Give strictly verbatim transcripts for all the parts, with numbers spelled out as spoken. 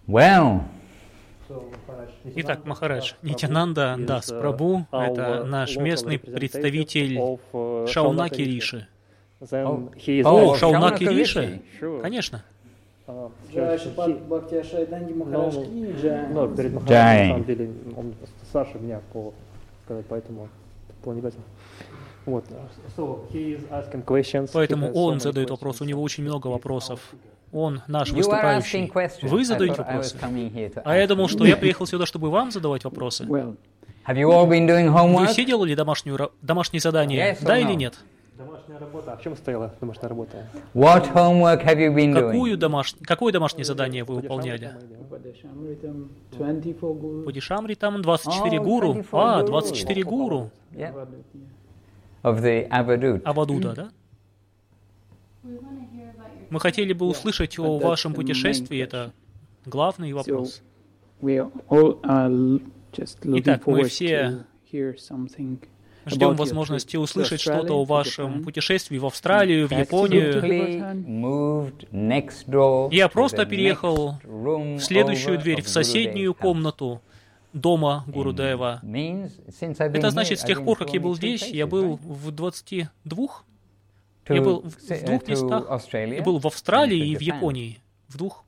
Well. Итак, Махарадж, Нитянанда Дас Прабху — это наш местный представитель Шаунаки Риши. О, Шаунаки Риши? Конечно. Джай Шрипад Бхактиашайданги Махарадж ки джай. Ну, перед Махараджем, на самом деле, он старше меня, по сказать, поэтому было не обязательно. Вот. So, he is asking questions. Поэтому он задает вопрос, у него очень много вопросов. Он наш выступающий. Вы задаете вопросы? А я думал, что я приехал сюда, чтобы вам задавать вопросы. Вы все делали домашнюю, домашние задания, да или нет? Домашняя работа. А в чем стояла домашняя работа? What homework have you been doing? Какую домаш... Какое домашнее задание вы выполняли? Падишамритам, двадцать четыре гуру. А, двадцать четыре гуру. Of the Avadut. Авадута, да? Мы хотели бы услышать о вашем путешествии, это главный вопрос. Итак, мы все ждем возможности услышать что-то о вашем путешествии в Австралию, в Японию. Я просто переехал в следующую дверь, в соседнюю комнату дома Гурудева. Это значит, с тех пор, как я был здесь, я был в двадцати двух. Я был в двух местах. Я был в Австралии и в Японии. В двух.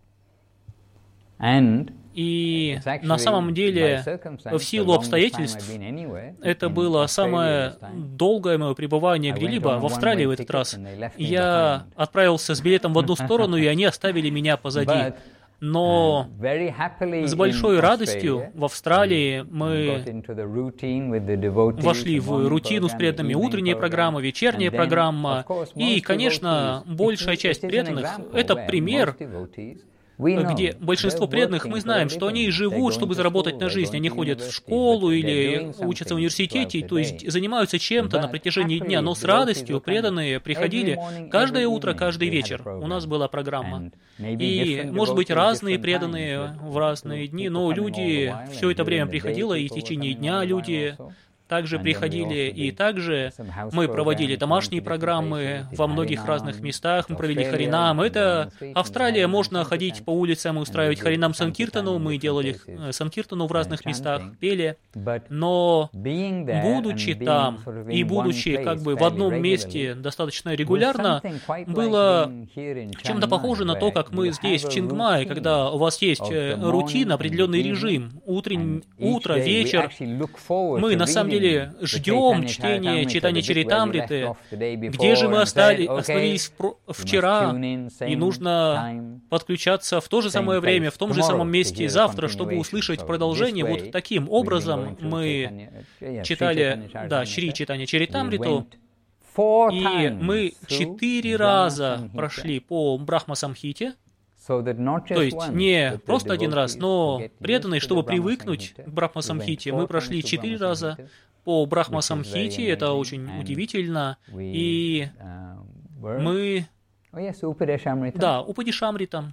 И на самом деле, в силу обстоятельств, это было самое долгое мое пребывание где-либо в Австралии в этот раз. Я отправился с билетом в одну сторону, и они оставили меня позади. Но с большой радостью в Австралии мы вошли в рутину с преданными: утренняя программа, вечерняя программа. И, конечно, большая часть преданных — это пример, где большинство преданных, мы знаем, что они живут, чтобы заработать на жизнь. Они ходят в школу или учатся в университете, то есть занимаются чем-то на протяжении дня, но с радостью преданные приходили каждое утро, каждый вечер. У нас была программа. И, может быть, разные преданные в разные дни, но люди все это время приходило, и в течение дня люди также приходили, и также мы проводили домашние программы во многих разных местах, мы провели Харинам. Это Австралия, можно ходить по улицам и устраивать Харинам Санкиртану, мы делали Санкиртану в разных местах, пели, но будучи там и будучи как бы в одном месте достаточно регулярно, было чем-то похоже на то, как мы здесь, в Чингмае, когда у вас есть рутина, определенный режим, утрень, утро, вечер, мы на самом деле ждем чтения читания Чаритамриты, где же мы остались, остановились вчера, и нужно подключаться в то же самое время, в том же самом месте завтра, чтобы услышать продолжение. Вот таким образом мы читали, да, Шри читания Чаритамриту, и мы четыре раза прошли по Брахма-самхите. То есть не просто один раз, но преданные, чтобы привыкнуть к Брахма-самхите, мы прошли четыре раза по Брахма-самхите, это очень удивительно, и мы... Да, Упадишамритам.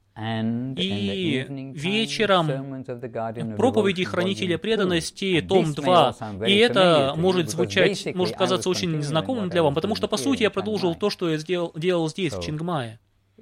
И вечером проповеди Хранителя преданности, том два. И это может звучать, может казаться очень знакомым для вас, потому что, по сути, я продолжил то, что я сделал, делал здесь, в Чингмае.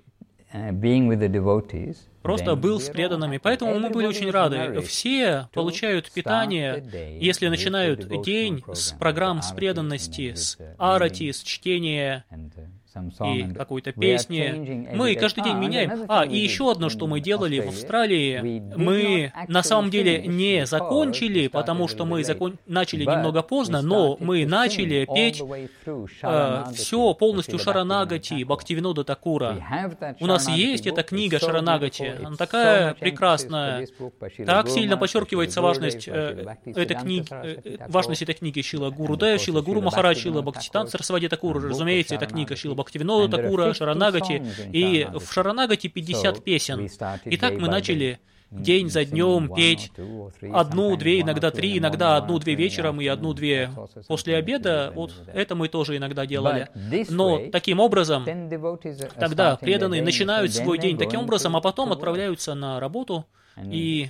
Просто был с преданными, поэтому мы были очень рады. Все получают питание, если начинают день с программ с преданности, с арати, с чтения и какой-то песни. Мы каждый день меняем. А, и еще одно, что мы делали в Австралии, мы на самом деле не закончили, потому что мы закон... начали немного поздно, но мы начали петь э, все полностью Шаранагати, Бхактивинода Такура. У нас есть эта книга Шаранагати, она такая прекрасная, так сильно подчеркивается важность э, этой книги, э, важность этой книги Шрила Гурудева, Шрила Гуру Махарадж, Шрила Бхактисиданта Сарасвати Такура, разумеется, эта книга Шрила Бхактивинода Такура, Шаранагати, и в Шаранагати пятьдесят песен. И так мы начали день за днем петь одну-две, иногда три, иногда одну-две вечером и одну-две после обеда. Вот это мы тоже иногда делали. Но таким образом, тогда преданные начинают свой день таким образом, а потом отправляются на работу, и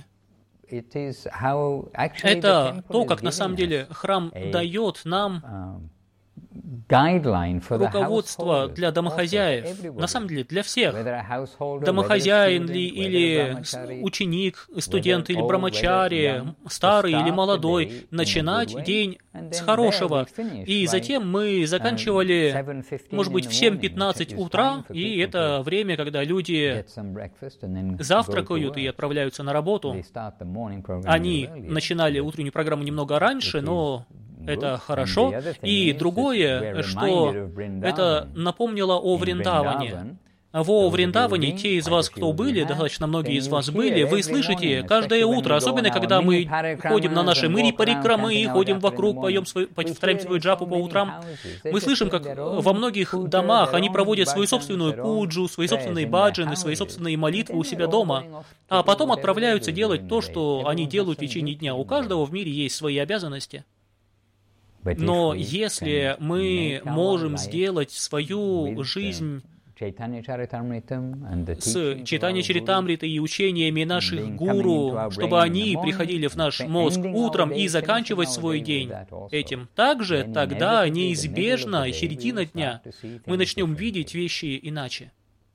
это то, как на самом деле храм дает нам руководство для домохозяев, на самом деле для всех, домохозяин ли или ученик, студент или брамачари, старый или молодой, начинать день с хорошего. И затем мы заканчивали, может быть, в семь пятнадцать утра, и это время, когда люди завтракают и отправляются на работу. Они начинали утреннюю программу немного раньше, но это хорошо. И другое, что это напомнило о Вриндаване. Во Вриндаване, те из вас, кто были, достаточно многие из вас были, вы слышите каждое утро, особенно когда мы ходим на наши мири парикрамы, ходим вокруг, поем свой, повторяем свою джапу по утрам, мы слышим, как во многих домах они проводят свою собственную пуджу, свои собственные баджаны, свои собственные молитвы у себя дома, а потом отправляются делать то, что они делают в течение дня. У каждого в мире есть свои обязанности. Но если мы можем сделать свою жизнь с Чайтанья Чаритамритой и учениями наших гуру, чтобы они приходили в наш мозг утром и заканчивать свой день этим. Также тогда неизбежно середина дня мы начнем видеть вещи иначе.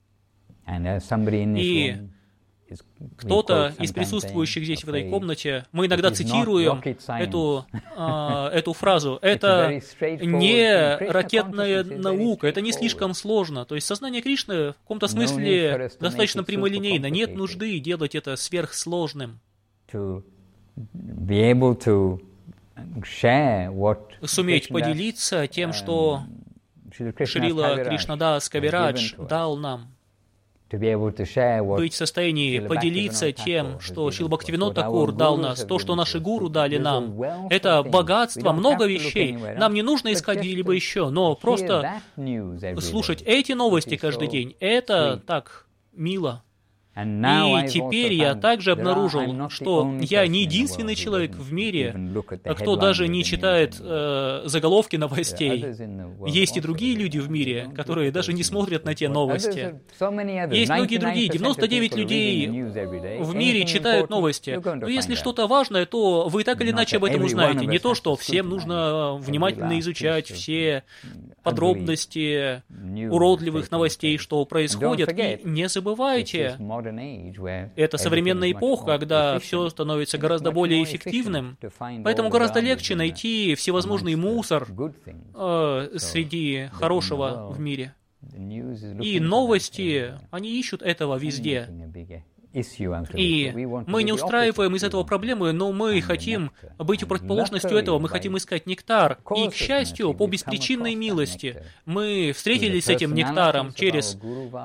И кто-то из присутствующих здесь в этой комнате, мы иногда цитируем эту, э, эту фразу, это не ракетная наука, это не слишком сложно. То есть сознание Кришны в каком-то смысле достаточно прямолинейно, нет нужды делать это сверхсложным. Суметь поделиться тем, что Шрила Кришнадас Кавирадж дал нам. Быть в состоянии поделиться тем, что Шрила Бхактивинода Тхакур дал нас, то, что наши гуру дали нам. Это богатство, много вещей. Нам не нужно искать где-либо еще, но просто слушать эти новости каждый день, это так мило. И теперь я также обнаружил, что я не единственный человек в мире, кто даже не читает э, заголовки новостей. Есть и другие люди в мире, которые даже не смотрят на те новости. Есть многие другие, девяносто девять людей в мире читают новости. Но если что-то важное, то вы так или иначе об этом узнаете. Не то, что всем нужно внимательно изучать все подробности уродливых новостей, что происходит. И не забывайте, это современная эпоха, когда все становится гораздо более эффективным, поэтому гораздо легче найти всевозможный мусор э, среди хорошего в мире. И новости, они ищут этого везде. И мы не устраиваем из этого проблемы, но мы хотим быть противоположностью этого, мы хотим искать нектар. И, к счастью, по беспричинной милости, мы встретились с этим нектаром через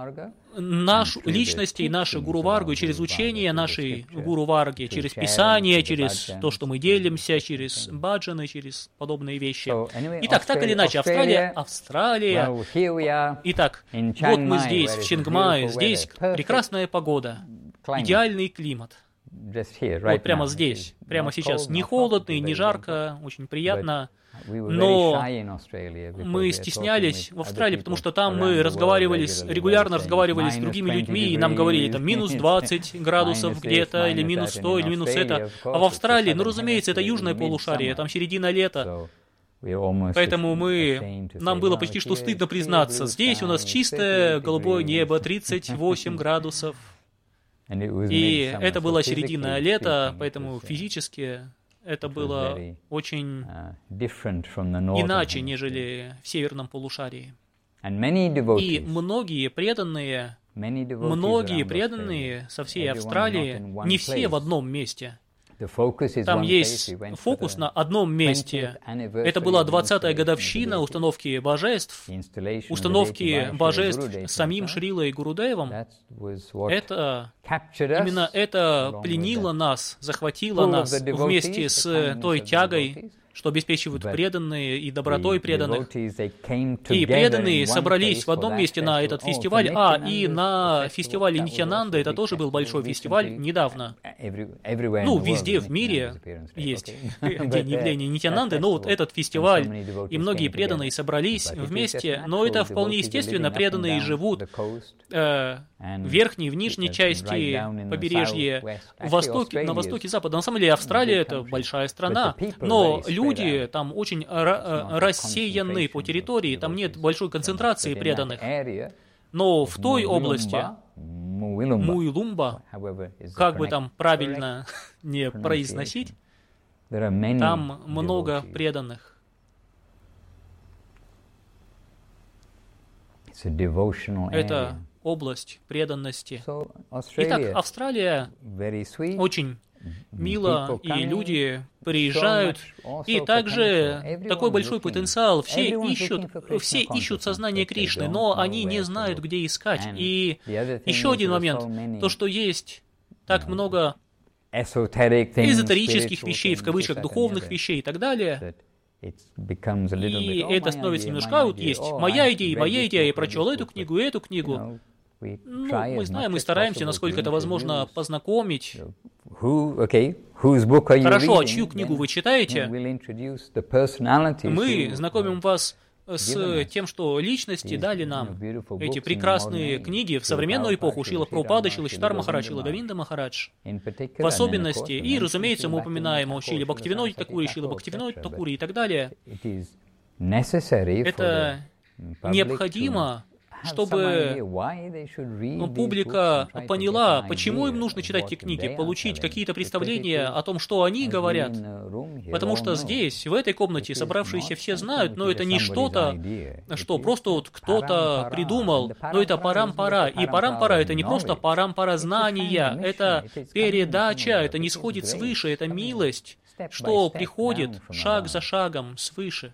нашу личность и нашу гуру-варгу, через учение нашей гуру-варги, через Писание, через то, что мы делимся, через баджаны, через подобные вещи. Итак, так или иначе, Австралия, Австралия. Итак, вот мы здесь, в Чингмае, здесь прекрасная погода, идеальный климат. Вот прямо здесь, прямо сейчас. Не холодно, не жарко, очень приятно. Но мы стеснялись в Австралии, потому что там мы разговаривали, с, регулярно разговаривали с другими людьми, и нам говорили, там, минус двадцать градусов где-то, или минус сто, или минус это. А в Австралии, ну, разумеется, это южное полушарие, там середина лета. Поэтому мы, нам было почти что стыдно признаться. Здесь у нас чистое голубое небо, тридцать восемь градусов. И это была середина лета, поэтому физически это было очень иначе, нежели в северном полушарии. И многие преданные, многие преданные со всей Австралии, не все в одном месте. Там есть фокус на одном месте. Это была двадцатая годовщина установки божеств, установки божеств самим Шрилой Гурудевом. Это, именно это пленило нас, захватило нас вместе с той тягой, что обеспечивают преданные и добротой преданных. И преданные собрались в одном месте на этот фестиваль, а и на фестивале Нитьянанда, это тоже был большой фестиваль недавно. Ну, везде в мире есть день явления Нитьянанды, но вот этот фестиваль, и многие преданные собрались вместе, но это вполне естественно, преданные живут э, в верхней, в нижней части побережья, в востоке, на востоке, запада. На самом деле Австралия — это большая страна, но люди люди там очень рассеяны по территории, там нет большой концентрации преданных. Но в той области, Муилумба, как бы там правильно не произносить, там много преданных. Это область преданности. Итак, Австралия очень мило, и люди приезжают, и также такой большой потенциал. Все ищут, все ищут сознание Кришны, но они не знают, где искать. И еще один момент, то, что есть так много эзотерических вещей, в кавычках, духовных вещей и так далее, и это становится немножко, а вот есть моя идея, моя идея, я прочел эту книгу, эту книгу. Ну, мы знаем, мы стараемся, насколько это возможно, познакомить. Хорошо, а чью книгу вы читаете? Мы знакомим вас с тем, что личности дали нам эти прекрасные книги в современную эпоху Шрила Прабхупада, Шрила Читар Махарадж, Шрила Говинда Махарадж, в особенности. И, разумеется, мы упоминаем о Шриле Бхактивиноде Такуре, Шрила Бхактивиноде Такуре и так далее. Это необходимо, чтобы публика поняла, почему им нужно читать эти книги, получить какие-то представления о том, что они говорят. Потому что здесь, в этой комнате, собравшиеся все знают, но это не что-то, что просто вот кто-то придумал, но это парампара. И парампара — это не просто парампара знания, это передача, это не сходит свыше, это милость, что приходит шаг за шагом свыше.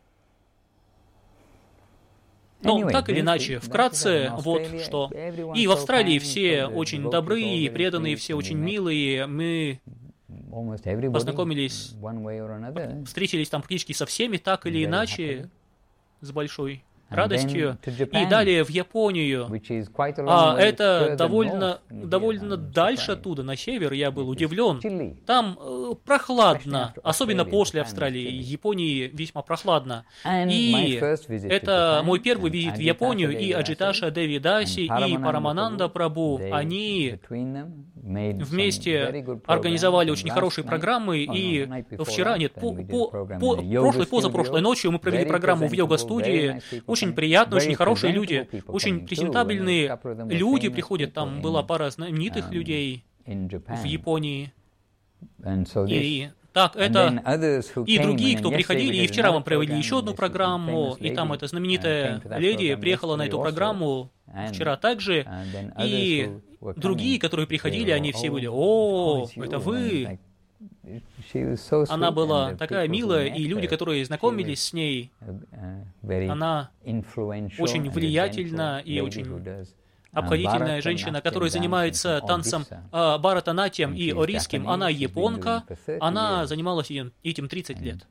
Но так или иначе, вкратце, вот что. И в Австралии все очень добрые, преданные, все очень милые. Мы познакомились, встретились там практически со всеми, так или иначе, с большой радостью. И далее в Японию. А это довольно, довольно дальше оттуда, на север, я был удивлен. Там э, прохладно, особенно после Австралии. Японии весьма прохладно. И это мой первый визит в Японию, и Аджиташа Деви Даси, и Парамананда Прабху, они вместе организовали очень хорошие программы, и вчера, нет, по, по, по, прошлой, позапрошлой ночью мы провели программу в йога-студии. Очень приятно, очень хорошие люди, очень презентабельные люди приходят. Там была пара знаменитых людей в Японии. И так, это и другие, кто приходили, и вчера мы провели еще одну программу, и там эта знаменитая леди приехала на эту программу вчера также, и другие, которые приходили, они все были: «О, это вы!» Она была такая милая, и люди, которые знакомились с ней, она очень влиятельна и очень обходительная женщина, которая занимается танцем э, Бхаратанатьям и орисским. Она японка, она занималась этим тридцать лет.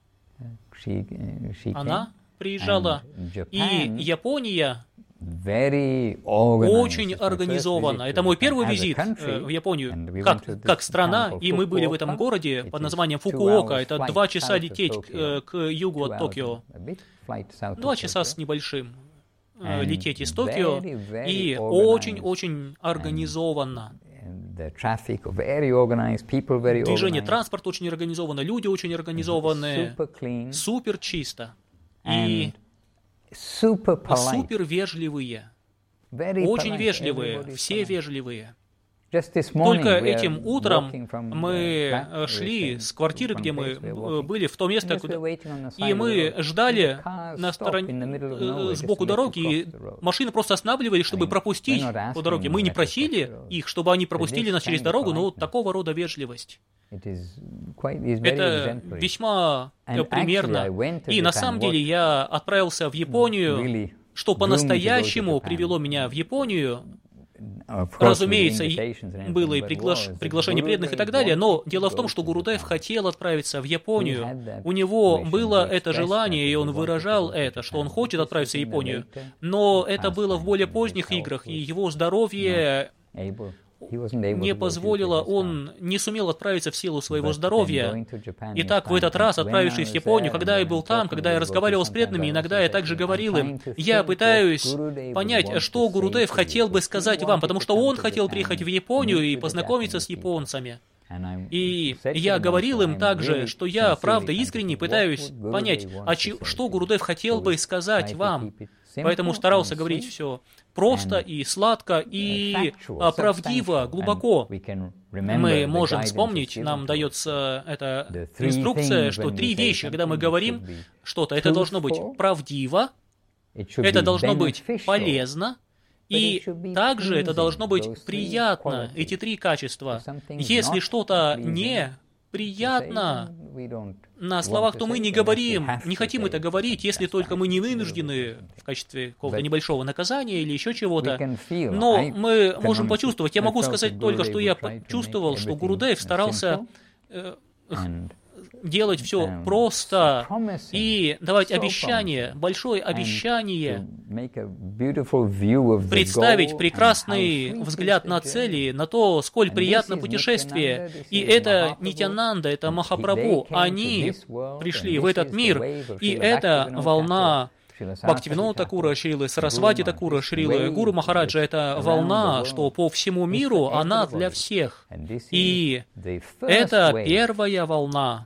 Она приезжала, и Япония очень организована. Это мой первый визит э, в Японию, как, как страна, и мы были в этом городе под названием Фукуока. Это два часа лететь к, к югу от Токио. Два часа с небольшим э, лететь из Токио, и очень-очень организованно. Движение транспорта очень организовано, люди очень организованы, супер чисто. И супер вежливые, очень вежливые, все вежливые. Только этим утром мы шли с квартиры, где мы были, в то место, куда... и мы ждали на стороне, сбоку дороги, и машины просто останавливались, чтобы пропустить по дороге. Мы не просили их, чтобы они пропустили нас через дорогу, но вот такого рода вежливость. Это весьма примерно. И на самом деле я отправился в Японию, что по-настоящему привело меня в Японию. Разумеется, было и приглаш... приглашение преданных и так далее, но дело в том, что Гурудев хотел отправиться в Японию. У него было это желание, и он выражал это, что он хочет отправиться в Японию. Но это было в более поздних играх, и его здоровье не позволило, он не сумел отправиться в силу своего здоровья. Итак, в этот раз, отправившись в Японию, когда я был там, когда я разговаривал с преданными, иногда я также говорил им, я пытаюсь понять, что Гурудев хотел бы сказать вам, потому что он хотел приехать в Японию и познакомиться с японцами. И я говорил им также, что я, правда, искренне пытаюсь понять, а че, что Гурудев хотел бы сказать вам. Поэтому старался говорить все просто и сладко, и правдиво, глубоко. Мы можем вспомнить, нам дается эта инструкция, что три вещи, когда мы говорим что-то, это должно быть правдиво, это должно быть полезно, и также это должно быть приятно, эти три качества. Если что-то не приятно на словах, то мы не говорим, не хотим это говорить, если только мы не вынуждены в качестве какого-то небольшого наказания или еще чего-то. Но мы можем почувствовать, я могу сказать только, что я почувствовал, что Гурудев старался э, делать все просто и давать обещание, большое обещание, представить прекрасный взгляд на цели, на то, сколь приятно путешествие. И это Нитьянанда, это Махапрабху, они пришли в этот мир, и это волна Бхактивинода Такура, Шрилы Сарасвати Такура, Шрилы Гуру Махараджа, это волна, что по всему миру она для всех. И это первая волна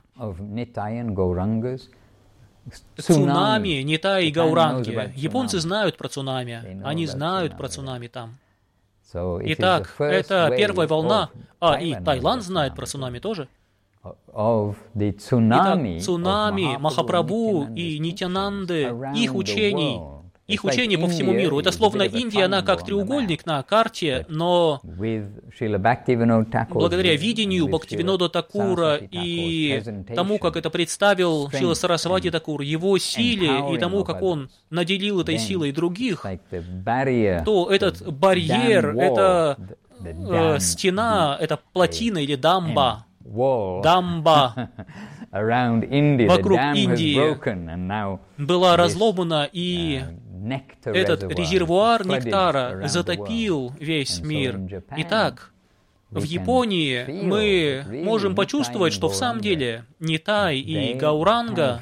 цунами Нитай и Гауранги. Японцы знают про цунами, они знают про цунами там. Итак, это первая волна, а и Таиланд знает про цунами тоже. Итак, цунами, Махапрабху и Нитьянанды, их учений, их учения по всему миру. Это словно Индия, она как треугольник на карте, но благодаря видению Бхактивинода Такура и тому, как это представил Шрила Сарасвати Такур, его силе и тому, как он наделил этой силой других, то этот барьер, это э, стена, это плотина или дамба, дамба вокруг Индии была разломана, и этот резервуар нектара затопил весь мир. Итак, в Японии мы можем почувствовать, что в самом деле Нитай и Гауранга,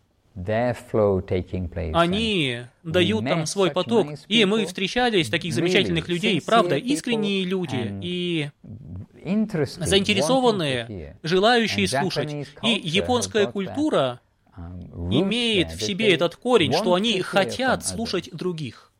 они дают там свой поток. И мы встречались, таких замечательных людей, правда, искренние люди, и заинтересованные, желающие слушать. И японская культура имеет в себе этот корень, что они хотят слушать других.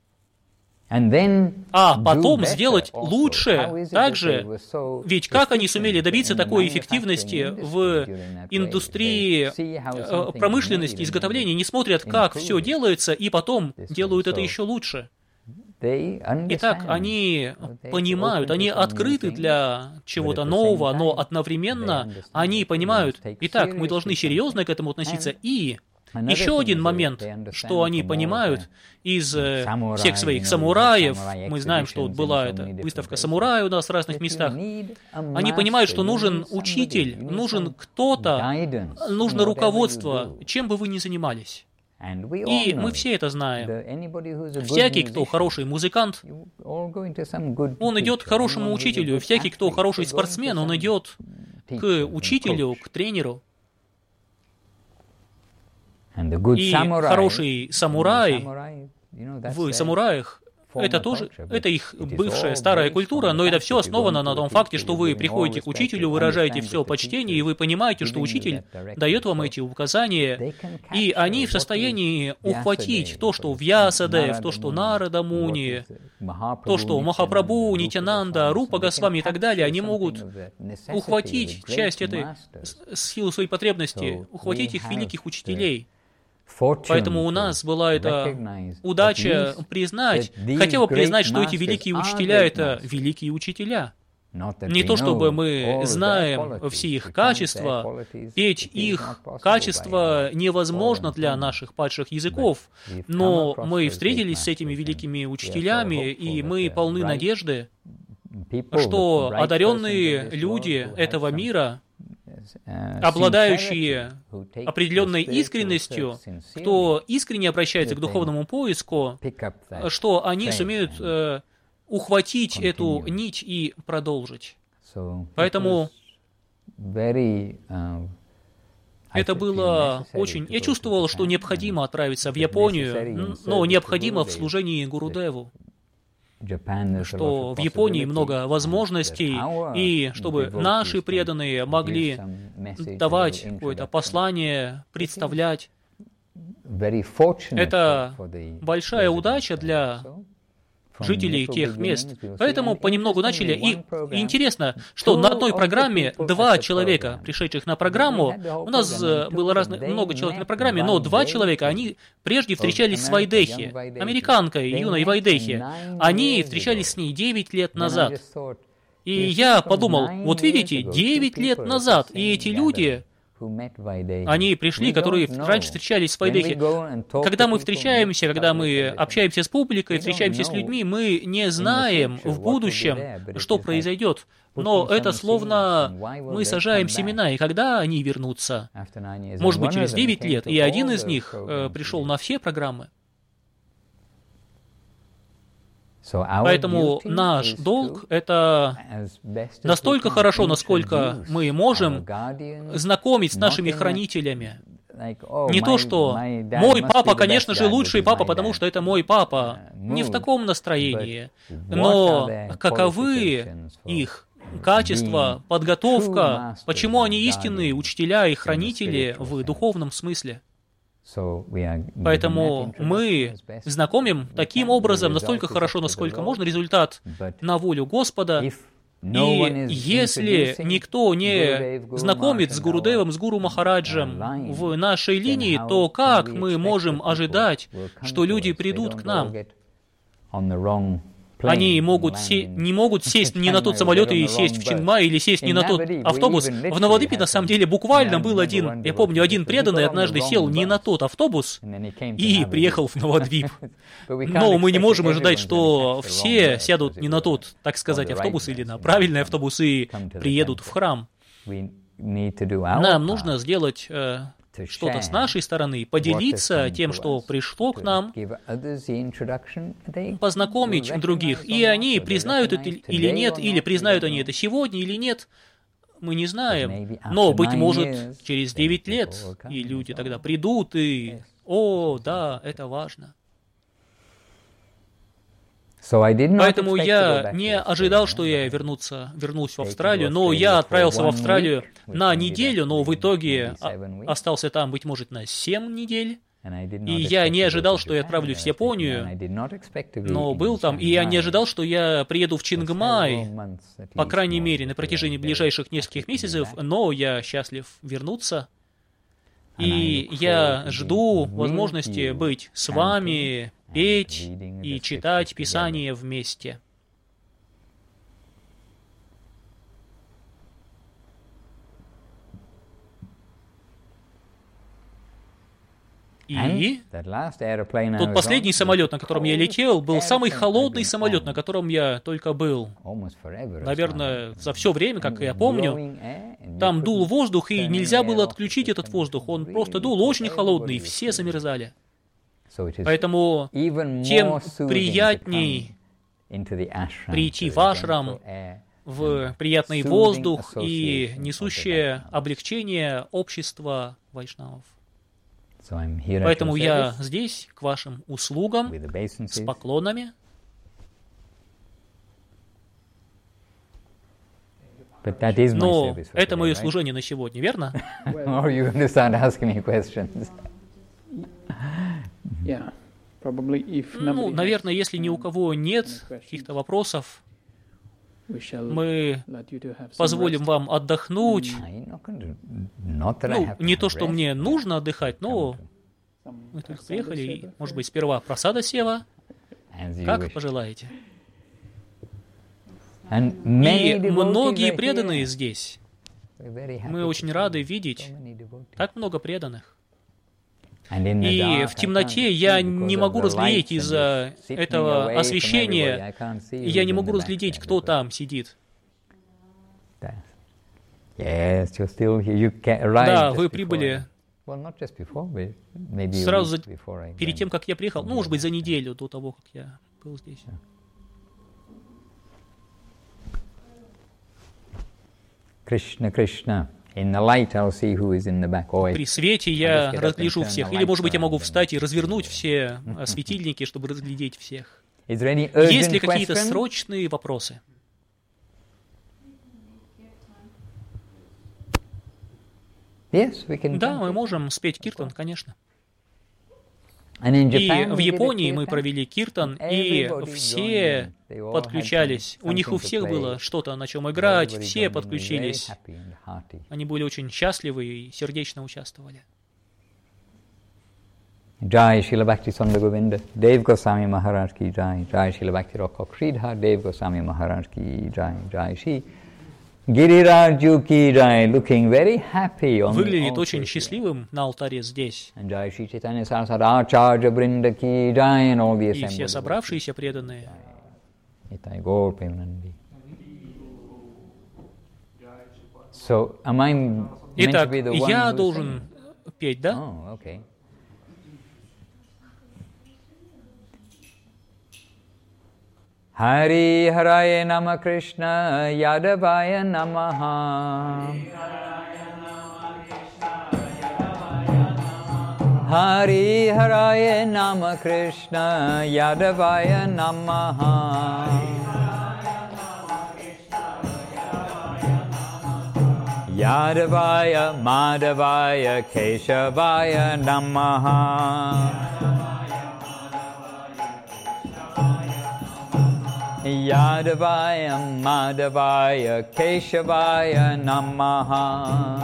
А потом сделать лучше также. Ведь как они сумели добиться такой эффективности в индустрии промышленности, изготовления, не смотрят, как все делается, и потом делают это еще лучше. Итак, они понимают, они открыты для чего-то нового, но одновременно они понимают, итак, мы должны серьезно к этому относиться. И еще один момент, что они понимают из всех своих самураев, мы знаем, что вот была эта выставка самураев у нас в разных местах, они понимают, что нужен учитель, нужен кто-то, нужно руководство, чем бы вы ни занимались. И мы все это знаем. Всякий, кто хороший музыкант, он идет к хорошему учителю. Всякий, кто хороший спортсмен, он идет к учителю, к тренеру. И хороший самурай в самураях, это тоже, это их бывшая старая культура, но это все основано на том факте, что вы приходите к учителю, выражаете все почтение, и вы понимаете, что учитель дает вам эти указания, и они в состоянии ухватить то, что в Вьясадев, то, что Нарада Муни, то, что Махапрабху, Нитьянанда, Рупа Госвами и так далее, они могут ухватить часть этой силы своей потребности, ухватить их великих учителей. Поэтому у нас была эта удача признать, хотя бы признать, что эти великие учителя — это великие учителя. Не то чтобы мы знаем все их качества, петь их качества невозможно для наших падших языков, но мы встретились с этими великими учителями, и мы полны надежды, что одаренные люди этого мира, обладающие определенной искренностью, кто искренне обращается к духовному поиску, что они сумеют э, ухватить эту нить и продолжить. Поэтому это было очень... Я чувствовал, что необходимо отправиться в Японию, но необходимо в служении Гурудеву. что в Японии много возможностей, и чтобы наши преданные могли давать какое-то послание, представлять. Это большая удача для жителей тех мест. Поэтому понемногу начали. И интересно, что на одной программе два человека, пришедших на программу, у нас было разно, много человек на программе, но два человека, они прежде встречались с Вайдехи, американкой, юной Вайдехи. Они встречались с ней девять лет назад. И я подумал, вот видите, девять лет назад, и эти люди... Они пришли, которые раньше встречались с Вайдехи. Когда мы встречаемся, когда мы общаемся с публикой, встречаемся с людьми, мы не знаем в будущем, что произойдет. Но это словно мы сажаем семена, и когда они вернутся? Может быть, через девять лет, и один из них э, пришел на все программы. Поэтому наш долг — это настолько хорошо, насколько мы можем, знакомить с нашими хранителями. Не то, что «мой папа, конечно же, лучший папа, потому что это мой папа». Не в таком настроении. Но каковы их качества, подготовка, почему они истинные учителя и хранители в духовном смысле? Поэтому мы знакомим таким образом настолько хорошо, насколько можно, результат на волю Господа. И если никто не знакомит с Гурудевом, с Гуру Махараджем в нашей линии, то как мы можем ожидать, что люди придут к нам? Они могут се- не могут сесть не на тот самолет и сесть в Чингмай, или сесть не на тот автобус. В Навадвипе, на самом деле, буквально был один, я помню, один преданный однажды сел не на тот автобус и приехал в Навадвип. Но мы не можем ожидать, что все сядут не на тот, так сказать, автобус или на правильный автобус и приедут в храм. Нам нужно сделать... э, что-то с нашей стороны, поделиться тем, что пришло к нам, познакомить других, и они признают это или нет, или признают они это сегодня или нет, мы не знаем. Но, быть может, через девять лет, и люди тогда придут, и, о, да, это важно. Поэтому я не ожидал, что я вернуться, вернусь в Австралию, но я отправился в Австралию на неделю, но в итоге остался там, быть может, на семь недель. И я не ожидал, что я отправлюсь в Японию, но был там, и я не ожидал, что я приеду в Чингмай, по крайней мере, на протяжении ближайших нескольких месяцев, но я счастлив вернуться. И я жду возможности быть с вами, петь и читать Писание вместе. И тот последний самолет, на котором я летел, был самый холодный самолет, на котором я только был. Наверное, за все время, как я помню. Там дул воздух, и нельзя было отключить этот воздух. Он просто дул очень холодный, и все замерзали. Поэтому тем приятней прийти в ашрам, в приятный воздух и несущее облегчение общества вайшнавов. Поэтому я здесь, к вашим услугам, с поклонами. Но это мое служение на сегодня, верно? Ну, наверное, если ни у кого нет каких-то вопросов, мы позволим вам отдохнуть. Ну, не то, что мне нужно отдыхать, но мы только приехали, и, может быть, сперва просада сева, как пожелаете. И многие преданные здесь. Мы очень рады видеть так много преданных. И в темноте я не могу разглядеть из-за этого освещения, я не могу разглядеть, кто там сидит. Да, вы прибыли сразу за, перед тем, как я приехал, ну, может быть, за неделю до того, как я был здесь. Кришна, Кришна. При свете я разгляжу всех. Или, может быть, я могу встать и развернуть все светильники, чтобы разглядеть всех. Is there any Есть urgent ли какие-то question? срочные вопросы? Yes, we can. Да, мы можем спеть киртан, конечно. And in И Japan, в we did a Японии мы kirtan. провели киртан, и Everybody все joined in. They all подключались. had У них у something to всех play. было что-то, на чем играть, Everybody все joined in, подключились. very happy and hearty. Они были очень счастливы и сердечно участвовали. Jai Srila Bhakti Sunda Govinda, Dev Goswami Maharaj ki Jai, Jai Srila Bhakti Rakha Sridhar, Dev Goswami Maharaj ki Jai, Jai Shri Giriraju ki Jai, looking very happy on the Выглядит altar очень here. счастливым на алтаре здесь. And Jai Shri Chaitanya Saraswati Acharya Brinda ki Jai, and all the И assembled. все собравшиеся преданные. Nitai Gaur Premanandi. So, am I meant to Итак, be the one я who's должен петь, singing? да? Oh, okay. Hari Haraye Nama Krishna Yadavaya Namaha Hari Haraye Nama Krishna Yadavaya Namaha Yadavaya Madhavaya Keshavaya Namaha Yadavaya Madhavaya Keshavaya Namaha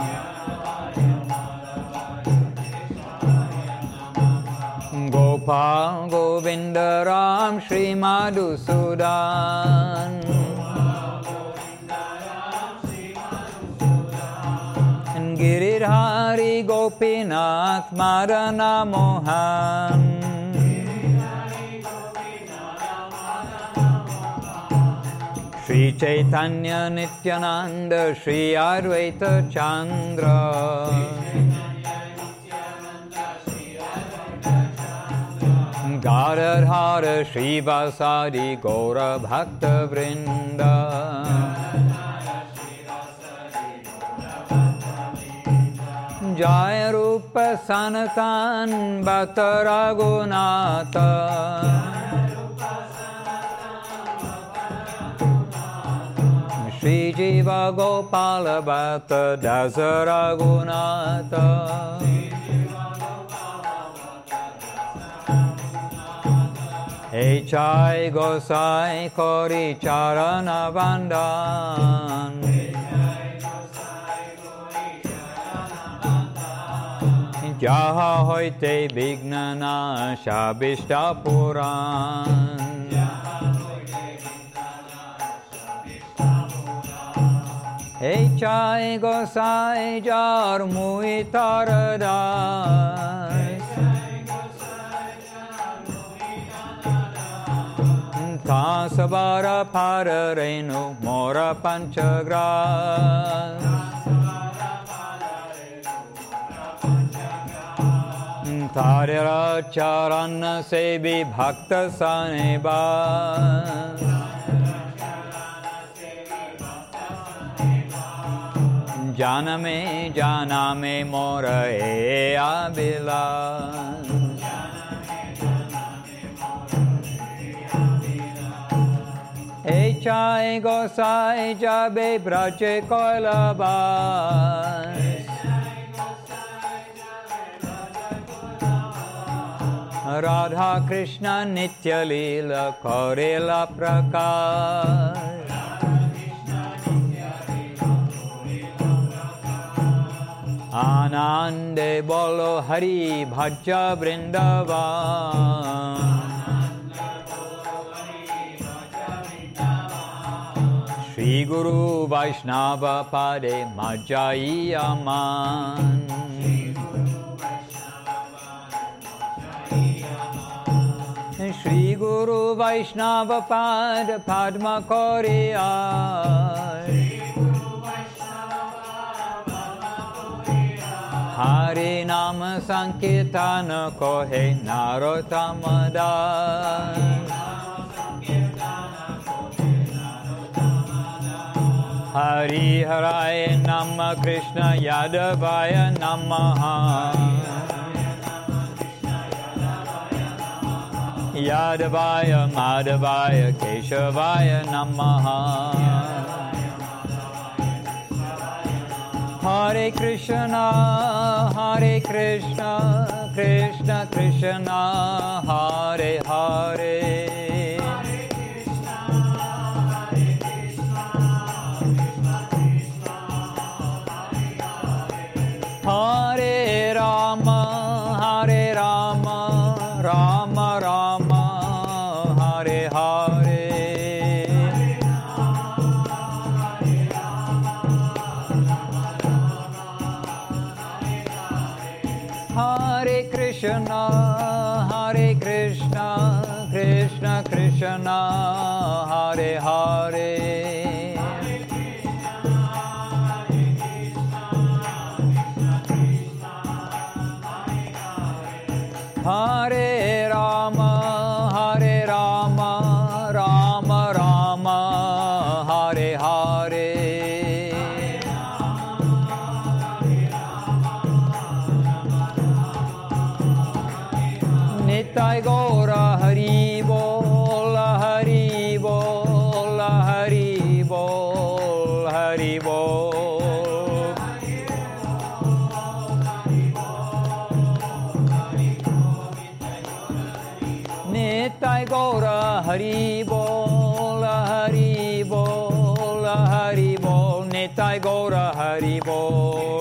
Gopal Govinda Ram Shri Madhusudan Giridhari Gopinath Madana Mohan Shri Chaitanya Nityananda Shri Advaita Chandra Gadadhara Shri Vasadi Gaura Bhakta Vrinda Jaya Rupa Sanatan Bhakta Raghunatha Shri Jiva Gopala Bhatta Dasa Raghunatha Echai Gosai Kori Charana Vandan Jaha Hoite Vignana Shabishta Puran Echai Gosai Jar Muitaradas Tasavara Pararenu Mora Panchagras Tarira Charana Sebi Bhakta Saneba Janame Janame Mora E Abila Echai Gosai Jabe Brache Koilabas Radha Krishna Nitya Leela Korela Prakash Anande Bolo Hari Bhaja Vrindavan Shri Guru Vaishnava Pade Majai Aman Shri Guru Vaishnava Pad Padma Koriya Hari Nama Sankirtana Kohe Narotamadas Hari Haraya Nama Krishna Yadavaya Namaha Yadavaya Madhavaya Keshavaya Namaha. Hare Krishna, Hare Krishna, Krishna Krishna, Hare Hare. Hare Rama, Hare Rama, Rama Rama, Hare Hare. Hare Krishna, Hare Krishna, Krishna Krishna, Hare Hare. Hare Rama, Hare Rama, Rama Rama, Hare Hare. Nitai Gaura Hari Bol, Hari Bol, Hari Bol, Hari Bol. Nitai Gaura Hari Bol, Hari Bol, Hari Bol. Nitai Gaura Hari Bol.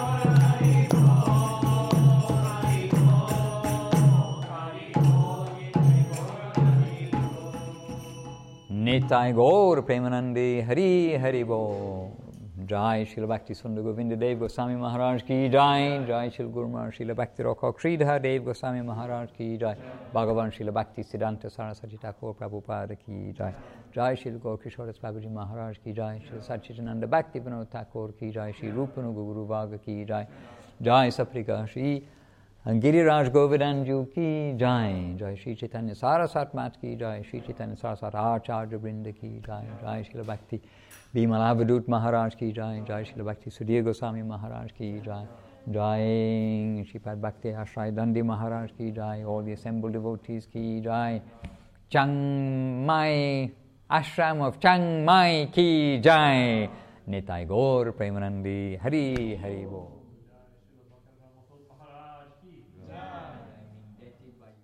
Nitai Gaur Premanande Hari Hari Bol. Jai Srila Bhakti Sundar Govinda Dev Goswami Maharaj ki Jai. Jai Srila Guru Maharaj Srila Bhakti Rakha Sridhar Dev Goswami Maharaj ki Jai. Bhagavan Srila Bhakti Siddhanta Saraswati Thakur Prabhupada ki Jai. Jai Srila Gaur Kishoras Babaji Maharaj ki Jai. Srila Satchidananda Bhakti Vinod Thakur ki Jai. Sri Rupanuga Guru Vaga ki Jai. Jai Saprika Sri Giriraj Govardhanju ki Jai. Jai Sri Chaitanya Saraswat Mat ki Jai. Sri Chaitanya Saraswat Acharya Brinda ki Jai. Jai Srila Bhakti Bimalavadut Maharaj ki Jai. Jai Srila Bhakti Sudhir Goswami Maharaj ki Jai. Jai Sripad Bhakti Ashray Dandi Maharaj ki Jai. All the assembled devotees ki Jai. Chiang Mai Ashram of Chiang Mai ki Jai. Nitai Gaur Premanandi Hari Hari Bol.